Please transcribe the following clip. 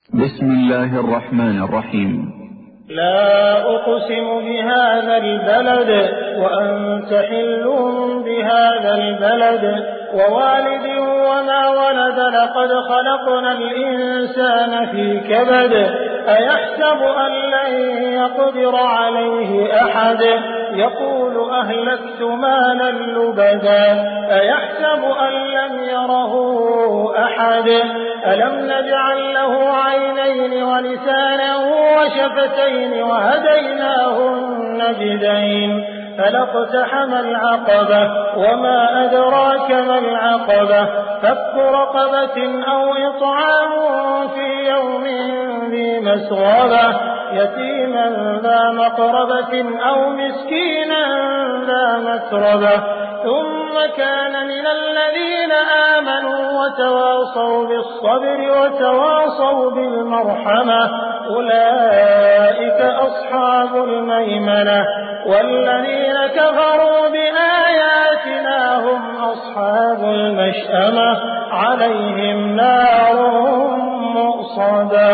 بسم الله الرحمن الرحيم. لا أقسم بهذا البلد وأنت حل بهذا البلد ووالد وما ولد لقد خلقنا الإنسان في كبد أيحسب أن لن يقدر عليه أحد يقول أهلكت مالا لبدا أيحسب أن لم يره أحد ألم نجعل له عينين ولسانا وشفتين وهديناه النجدين فلاقتحم العقبة وما أدراك ما العقبة فك رقبة أو إطعام في يوم ذي مسغبة يتيما ذا مقربة أو مسكينا ذا متربة ثم كان من الذين آمنوا وتواصوا بالصبر وتواصوا بالمرحمة أولئك أصحاب الميمنة والذين كفروا بآياتنا هم أصحاب المشأمة عليهم نار مؤصدة.